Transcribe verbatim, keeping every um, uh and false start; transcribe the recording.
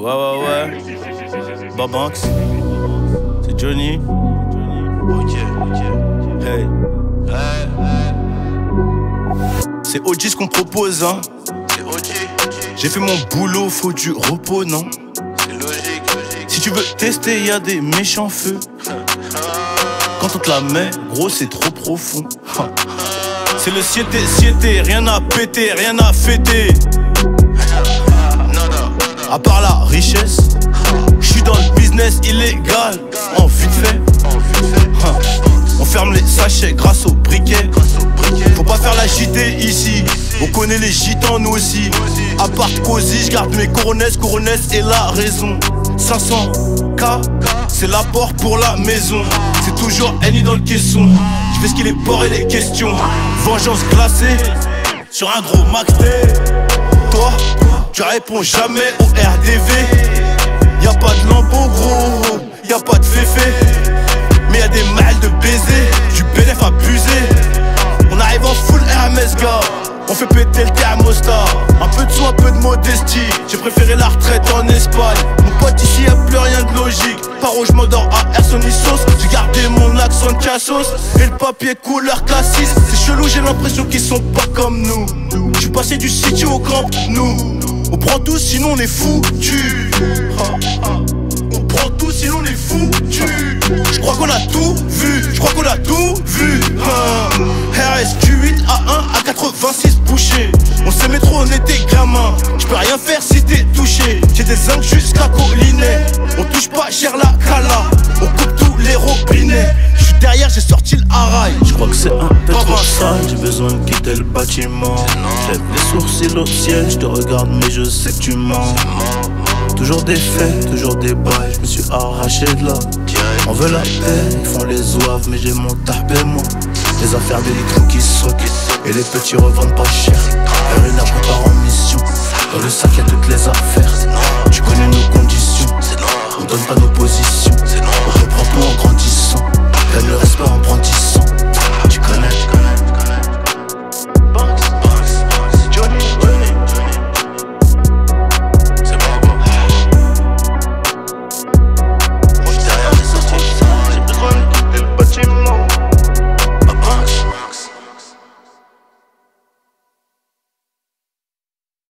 Ouais, ouais, ouais. Babanks. C'est Johnny. Ok, ok. Hey. Hey, hey. C'est O G ce qu'on propose, hein. C'est O G. J'ai fait mon boulot, faut du repos, non? C'est logique, logique. Si tu veux tester, y'a des méchants feux. Quand on te la met, gros, c'est trop profond. C'est le siété, siété, rien à péter, rien à fêter. À part la richesse, j'suis dans le business illégal. En vite fait, on ferme les sachets grâce au briquet. Faut pas faire la J T ici. On connaît les gitans nous aussi. À part Cozy, j'garde mes coronesses, coronesses et la raison. cinq cents K, c'est l'apport pour la maison. C'est toujours Annie dans le caisson. J'fais ce qu'il est port et les questions. Vengeance glacée sur un gros Max D. Toi, tu réponds jamais au R D V. Y'a pas de lambeau gros, y'a pas de féfé. Mais y'a des mal de baiser, du bénéf abusé. On arrive en full R M S gars, on fait péter le thermostat. Un peu de soin, un peu de modestie. J'ai préféré la retraite en Espagne. Mon pote ici y'a plus rien de logique. Paro je m'endors à Air Sony sauce. J'ai gardé mon accent de cassos. Et le papier couleur classiste. C'est chelou, j'ai l'impression qu'ils sont pas comme nous. J'suis passé du City au camp, nous. On prend tout sinon on est foutus. On prend tout sinon on est foutus. J'crois qu'on a tout vu, j'crois qu'on a tout vu. R S Q huit A un à quatre-vingt-six bouchés. On s'aimait trop, on était gamin. J'peux rien faire si t'es touché. J'ai des zincs jusqu'à Collinet. On touche pas cher la cala. On coupe tous les robinets. J'suis derrière, j'ai sorti le haraï. J'crois que c'est un peu trop sale. J'ai besoin de quitter le bâtiment. J'lève les sourcils au ciel. J'te regarde mais je sais que tu mens. Toujours des faits, toujours des bails. J'me suis arraché de là. On veut la paix, ils font les zouaves mais j'ai mon tapé moi. Les affaires d'électro qui sautent et les petits revendent pas cher. Erina prépare en mission. Dans le sac y'a toutes les affaires. Tu connais nos conditions, on donne pas nos positions.